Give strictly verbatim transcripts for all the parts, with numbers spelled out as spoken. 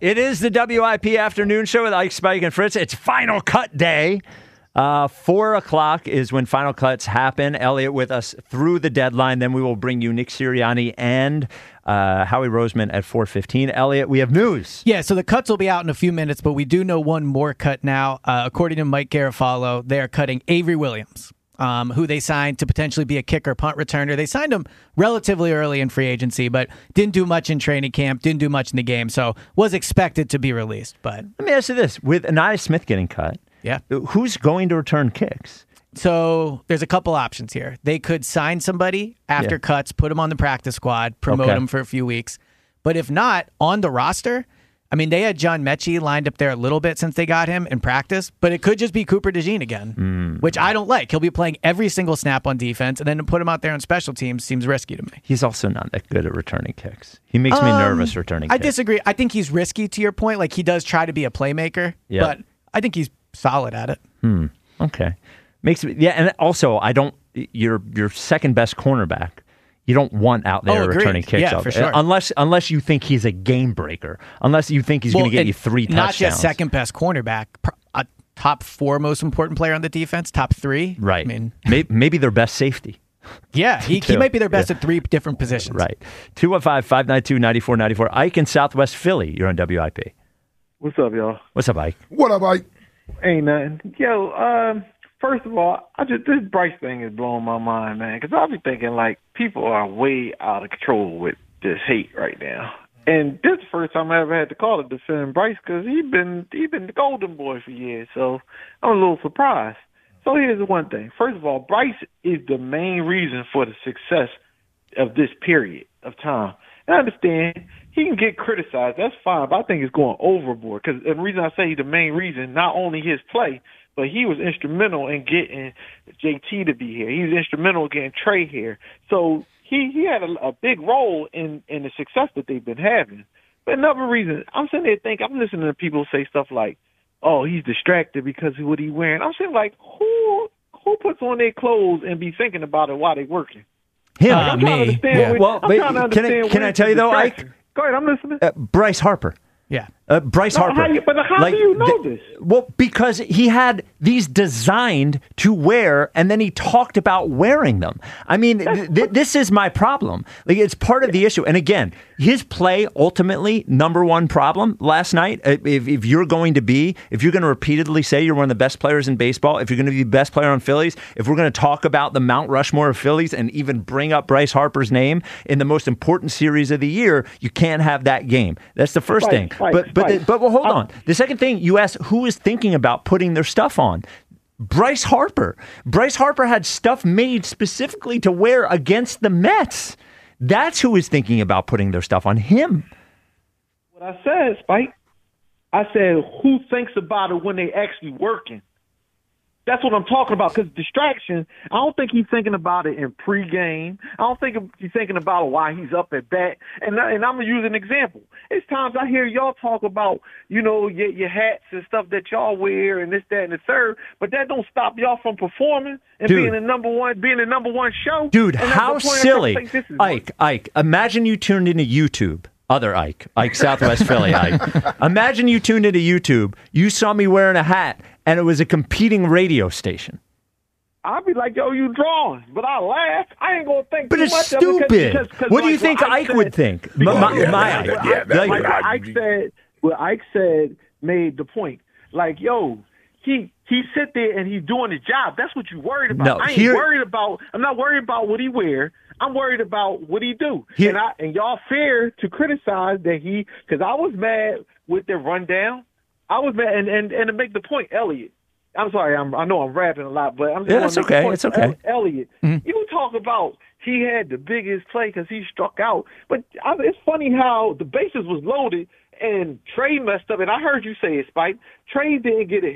It is the W I P Afternoon Show with Ike, Spike, and Fritz. It's Final Cut Day. Uh, four o'clock is when Final Cuts happen. Elliot with us through the deadline. Then we will bring you Nick Sirianni and uh, Howie Roseman at four fifteen. Elliot, we have news. Yeah, so the cuts will be out in a few minutes, but we do know one more cut now. Uh, according to Mike Garafolo, they are cutting Avery Williams, um, who they signed to potentially be a kicker punt returner. They signed him relatively early in free agency, but didn't do much in training camp, didn't do much in the game, so was expected to be released. But let me ask you this. With Anaya Smith getting cut, yeah, who's going to return kicks? So there's a couple options here. They could sign somebody after Yeah. cuts, put him on the practice squad, promote Okay. him for a few weeks. But if not, on the roster, I mean, they had John Mechie lined up there a little bit since they got him in practice, but it could just be Cooper DeJean again, Mm. which I don't like. He'll be playing every single snap on defense, and then to put him out there on special teams seems risky to me. He's also not that good at returning kicks. He makes me Um, nervous returning I kicks. disagree. I think he's risky to your point. Like, he does try to be a playmaker, Yeah. but I think he's solid at it. Hmm. Okay. Makes me, yeah, and also I don't. Your your second best cornerback, you don't want out there Oh, agreed. returning kicks. Yeah, out for there. sure. Unless unless you think he's a game breaker. Unless you think he's going to get and you three not touchdowns. just second best cornerback, pr- a top four most important player on the defense, top three. Right. I mean, maybe, maybe their best safety. yeah, he, he Too. might be their best Yeah. at three different positions. Right. two one five, five nine two, nine four nine four. Ike in Southwest Philly. You're on W I P. What's up, y'all? What's up, Ike? What up, Ike? Ain't nothing. Yo, um, first of all, I just this Bryce thing is blowing my mind, man. Because I be thinking like people are way out of control with this hate right now. And this is the first time I ever had to call to defend Bryce because he been he been the golden boy for years. So I'm a little surprised. So here's the one thing. First of all, Bryce is the main reason for the success of this period of time. And I understand he can get criticized. That's fine, but I think it's going overboard. Because the reason I say the main reason, not only his play, but he was instrumental in getting J T to be here. He was instrumental in getting Trey here. So he, he had a, a big role in, in the success that they've been having. But another reason, I'm sitting there thinking, I'm listening to people say stuff like, oh, he's distracted because of what he's wearing. I'm saying, like, who who puts on their clothes and be thinking about it while they're working? Him. I'm trying to me. understand Yeah. what- Well, I'm but trying to can I- understand can I where's tell the you though, Ike? distraction. Go ahead, I'm listening. Uh, Bryce Harper. Yeah. Uh, Bryce No, Harper. how you- but how do you know this? Well, because he had these designed to wear, and then he talked about wearing them. I mean, th- th- this is my problem. Like, it's part of the issue. And again, his play ultimately number one problem last night. uh, If, if you're going to be, if you're going to repeatedly say you're one of the best players in baseball, if you're going to be the best player on Phillies, if we're going to talk about the Mount Rushmore of Phillies and even bring up Bryce Harper's name in the most important series of the year, you can't have that game. That's the first Spike, thing. Spike, but but Spike. the, but well, hold I'm- on. The second thing, you asked who is thinking about putting their stuff on. Bryce Harper. Bryce Harper had stuff made specifically to wear against the Mets. That's who is thinking about putting their stuff on him. What I said, Spike, I said, who thinks about it when they actually working? That's what I'm talking about, because distraction, I don't think he's thinking about it in pregame. I don't think he's thinking about it while he's up at bat. And, I- and I'm going to use an example. It's times I hear y'all talk about, you know, your, your hats and stuff that y'all wear and this, that, and the third, but that don't stop y'all from performing and Dude. being the number one, being the number one show. Dude, And that's how the point. I silly. think this is- Ike, Ike, imagine you tuned into YouTube. Other Ike, Ike Southwest Philly Ike. Imagine you tuned into YouTube. You saw me wearing a hat, and it was a competing radio station. I'd be like, yo, you drawing. But I laugh. I ain't going to think But too it's much of it 'cause- stupid. because- 'cause What do you like think what Ike said- would think? because- My- my- yeah, my yeah, Ike. what Yeah, Ike- that- like I- what Ike said, what Ike said made the point. Like, yo, he he sit there and he's doing his job. That's what you worried about. No, I ain't here- worried about. I'm not worried about what he wear. I'm worried about what he do. Here- and I and y'all fair to criticize that he, because I was mad with the rundown. I was mad, and and and to make the point, Elliot. I'm sorry, I'm, I know I'm rapping a lot, but I'm just Yeah, wanna it's make the okay, point. it's okay. El- Elliot, you talk about he had the biggest play because he struck out, but I, it's funny how the bases was loaded and Trey messed up. And I heard you say it, Spike. Trey didn't get a hit,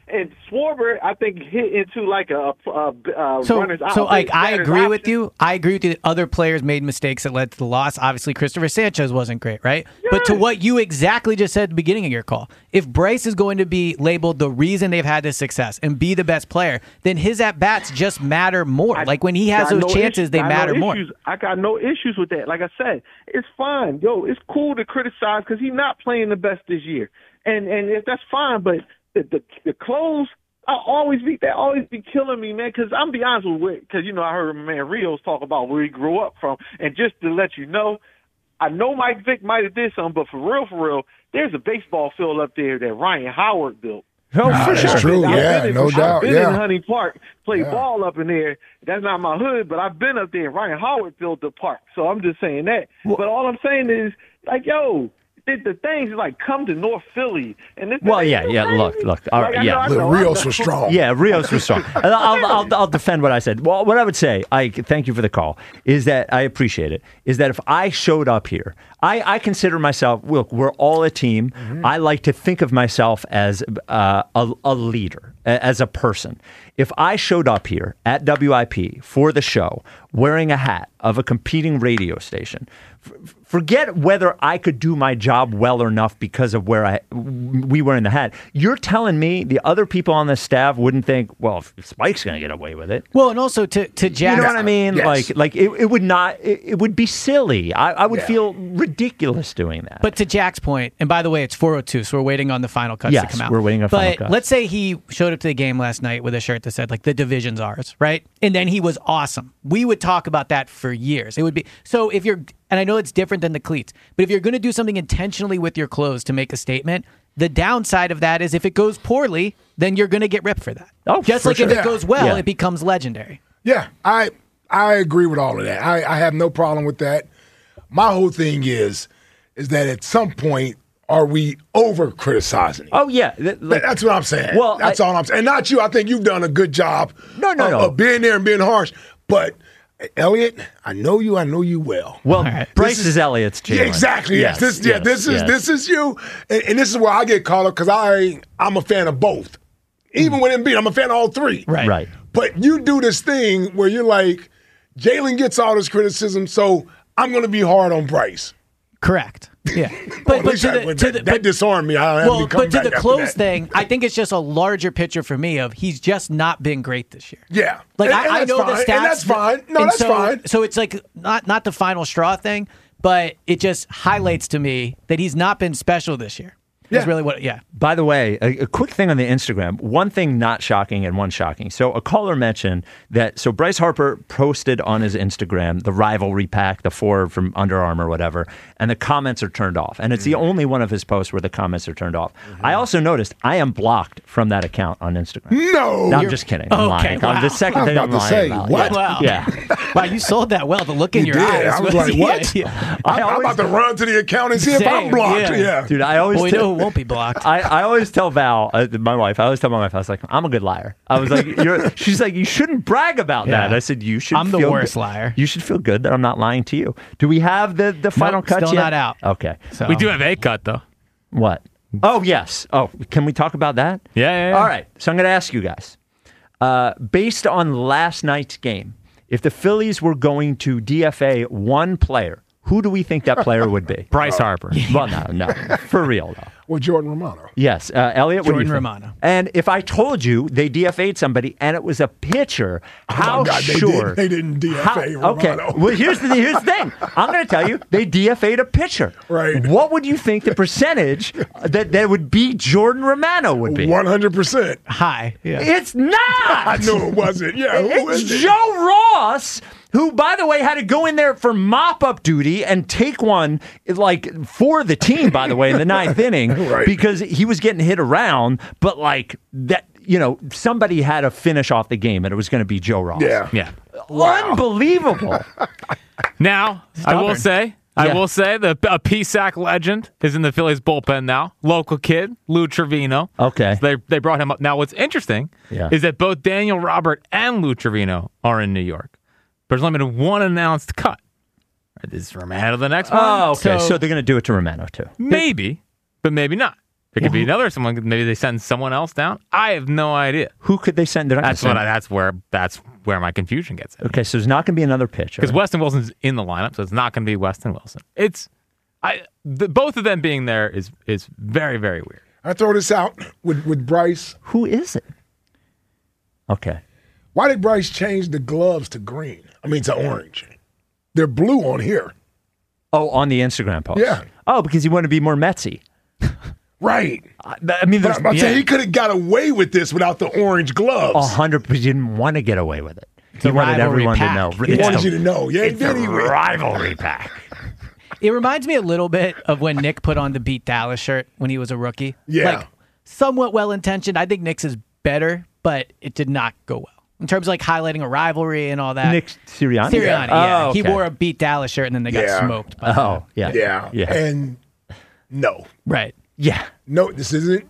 And Schwarber, I think, hit into like a, a, a So, runner's so out. like, I Batter's agree with option. you. I agree with you that other players made mistakes that led to the loss. Obviously, Christopher Sanchez wasn't great, right? But to what you exactly just said at the beginning of your call, if Bryce is going to be labeled the reason they've had this success and be the best player, then his at-bats just matter more. I Like, when he has got those no chances, issues- they got matter no more. issues. I got no issues with that. Like I said, it's fine. Yo, it's cool to criticize because he's not playing the best this year. And and if that's fine, but the, the, the clothes, I always be that always be killing me, man. Because I'm be honest with, because you know I heard my man Rios talk about where he grew up from, and just to let you know, I know Mike Vick might have did something, but for real, for real, there's a baseball field up there that Ryan Howard built. Oh, Nah, for that's sure. true. I've Yeah, been in- no I've doubt. been Yeah. in Honey Park, play Yeah. ball up in there. That's not my hood, but I've been up there. Ryan Howard built the park, so I'm just saying that. but all I'm saying is, like, yo, the, the things like come to North Philly, and this. Well, yeah, yeah. Look, look. All right, Like, I yeah. know- I Look, know- I Rios know- was strong. Yeah, Rios was strong. And I'll, I'll, I'll defend what I said. Well, what I would say, I thank you for the call, is that I appreciate it, is that if I showed up here, I, I consider myself, look, we're all a team. Mm-hmm. I like to think of myself as uh, a, a leader, a- as a person. If I showed up here at W I P for the show wearing a hat of a competing radio station, f- forget whether I could do my job well enough because of where I we were in the hat. You're telling me the other people on the staff wouldn't think, well, if Spike's going to get away with it. Well, and also to to You Jack's, know what I mean? Yes. Like, like it, it would not. It, it would be silly. I, I would Yeah. feel ridiculous doing that. But to Jack's point, and by the way, it's four oh two, so we're waiting on the final cuts Yes, to come out. we're waiting on but final cuts. let's say he showed up to the game last night with a shirt that said, like, the division's ours, right? And then he was awesome. We would talk about that for years. It would be so if you're, and I know it's different than the cleats, but if you're going to do something intentionally with your clothes to make a statement, the downside of that is if it goes poorly, then you're going to get ripped for that. Oh, Just for like sure. if it Yeah. goes well, Yeah. it becomes legendary. Yeah, I I agree with all of that. I, I have no problem with that. My whole thing is is that at some point are we over criticizing him? oh yeah, th- like, That's what I'm saying. Well, that's I- all I'm saying. And not you. I think you've done a good job No, no, of, no. of being there and being harsh. But Elliot, I know you. I know you well. well, right. Bryce This is, is- Elliot's Yeah, Jalen. exactly. Yes. This, yeah, yes, this is yes. this is you, and, and this is where I get caught up because I I'm a fan of both. Even with Embiid, I'm a fan of all three. Right. Right. But you do this thing where you're like, Jalen gets all this criticism, so I'm going to be hard on Bryce. Correct. Yeah. Well, But, at but least to I- the, that, to the, that but, disarmed me. I don't have well, any but to comeback the after close that. thing, I think it's just a larger picture for me of he's just not been great this year. Yeah. Like And- I, and I that's know fine. the stats. And that's fine. No, and that's so, fine. So it's like not not the final straw thing, but it just highlights to me that he's not been special this year. That's Yeah. really what. Yeah. By the way, a, a quick thing on the Instagram. One thing not shocking and one shocking. So a caller mentioned that. So Bryce Harper posted on his Instagram the rivalry pack, the four from Under Armour, whatever, and the comments are turned off. And it's the only one of his posts where the comments are turned off. I also noticed I am blocked from that account on Instagram. No. No, I'm just kidding. I'm Okay, lying. I'm the wow. second I was thing about I'm to lying say, about. what? Yeah. Wow. Yeah. Wow, you sold that well. The look in You your did. eyes. I was like, yeah, what? yeah. I I'm always, about to run to the account and see if I'm Same, blocked. yeah. Yeah. dude, I always Well, we tell- know who won't be blocked. I, I always tell Val, uh, my wife, I always tell my wife, I was like, I'm a good liar. I was like, you're, she's like, you shouldn't brag about Yeah. that. I said, you should I'm the feel worst good. liar. You should feel good that I'm not lying to you. Do we have the, the final Nope, cut still yet? not out. Okay. So We do have a cut, though. What? Oh, yes. Oh, can we talk about that? Yeah, yeah, yeah. All right. So I'm going to ask you guys, uh, based on last night's game, if the Phillies were going to D F A one player, who do we think that player would be? Bryce Harper. Well, no, no. For real, though. Well, Jordan Romano. Yes, uh, Elliot. What do you Jordan think? Romano. And if I told you they D F A'd somebody and it was a pitcher, how Oh, God, they sure? did- they didn't D F A how- Okay. Romano. Well, here's the here's the thing. I'm going to tell you they D F A'd a pitcher. Right. What would you think the percentage that that would be Jordan Romano would be? one hundred percent. high. Yeah. It's not. I knew it wasn't. Yeah. Who It's is it? Joe Ross, who, by the way, had to go in there for mop-up duty and take one, like, for the team, by the way, in the ninth inning, Right. because he was getting hit around, but, like, that, you know, somebody had to finish off the game, and it was going to be Joe Ross. Yeah. Yeah. Unbelievable. Now, I will Stubborn. say, I Yeah. will say that a P S A C legend is in the Phillies bullpen now. Local kid, Lou Trevino. Okay. So they they brought him up. Now, what's interesting Yeah. is that both Daniel Robert and Lou Trevino are in New York. There's only been one announced cut. Is Romano the next one? Oh, okay. So, So- they're going to do it to Romano, too. Maybe, but maybe not. It could be another someone. Maybe they send someone else down. I have no idea. Who could they send? They're not That's gonna what. send- I, that's where. That's where my confusion gets in. Okay, so there's not going to be another pitcher. Because Weston Wilson's in the lineup, so it's not going to be Weston Wilson. It's I. The, both of them being there is is very very weird. I throw this out with, with Bryce. Who is it? Okay. Why did Bryce change the gloves to green? I mean, to orange. They're blue on here. Oh, on the Instagram post. Yeah. Oh, because he wanted to be more Metsy. Right. I, I mean, But there's I'm about to yeah, say he could have got away with this without the orange gloves. a hundred. But he didn't want to get away with it. He a wanted rivalry everyone pack. to know. He It's wanted a- you to know. Yeah, he It's a did. He went- rivalry pack. It reminds me a little bit of when Nick put on the Beat Dallas shirt when he was a rookie. Yeah. Like, somewhat well-intentioned. I think Nick's is better, but it did not go well. In terms of, like, highlighting a rivalry and all that. Nick Sirianni. Sirianni, yeah. Oh, He okay. wore a Beat Dallas shirt, and then they got Yeah. smoked. By Oh, yeah. Yeah. Yeah. And no. Right. Yeah. No, this isn't.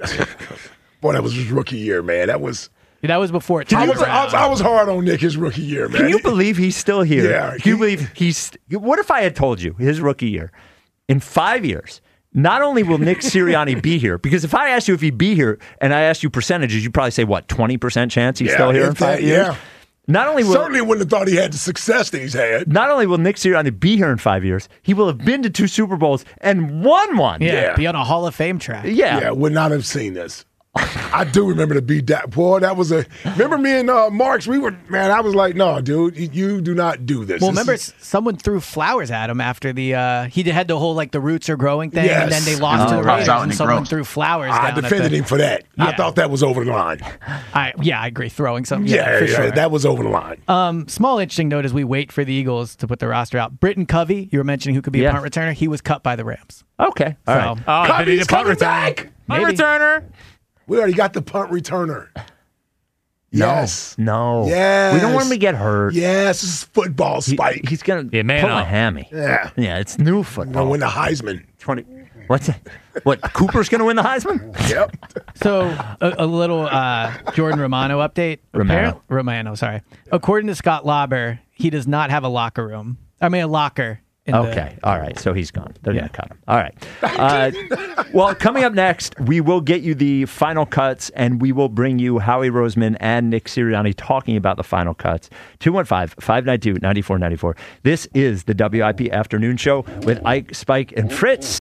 Boy, that was his rookie year, man. That was. That was before it I turned was, I around. was I was hard on Nick his rookie year, man. Can you believe he's still here? Yeah. Can you believe he's? What if I had told you his rookie year, in five years, not only will Nick Sirianni be here, because if I asked you if he'd be here and I asked you percentages, you'd probably say what, twenty percent chance he's Yeah, still here if in five that, years. yeah. Not only will Certainly wouldn't have thought he had the success that he's had. not only will Nick Sirianni be here in five years, he will have been to two Super Bowls and won one. yeah, Yeah. be on a Hall of Fame track. Yeah. Yeah, would not have seen this. I do remember the beat that. Boy, that was a. Remember me and uh, Marks? We were man. I was like, no, dude, you, you do not do this. Well, This remember, is- s someone threw flowers at him after the uh, he had the whole like the roots are growing thing, and then Yes. they lost to Oh, the right. Raiders, Out in and the someone growth. threw flowers. I down at defended the, him for that. I Yeah. thought that was over the line. I, yeah, I agree. Throwing something, Yeah, yeah, for yeah, sure. that was over the line. Um, small interesting note as we wait for the Eagles to put the roster out. Britton Covey, you were mentioning who could be Yeah. a punt returner. He was cut by the Rams. Okay. All right. So, Oh, Covey's they need a punt coming returner. back. Punt Maybe. returner. We already got the punt returner. Yes. No. Yes. We don't want him to get hurt. Yes, this is football He- spike. he's gonna Yeah, man pull a up. hammy. yeah. Yeah, it's new Gonna football. win the Heisman. Twenty. What's it? What? Cooper's gonna win the Heisman? Yep. so a, a little uh, Jordan Romano update. Romano. Apparent- Romano, sorry. According to Scott Lauber, he does not have a locker room. I mean, a locker. In Okay. All right. So he's gone. They're Yeah. going to cut him. All right. Uh, well, coming up next, we will get you the final cuts and we will bring you Howie Roseman and Nick Sirianni talking about the final cuts. two one five, five nine two, nine four nine four. This is the W I P Afternoon Show with Ike, Spike, and Fritz.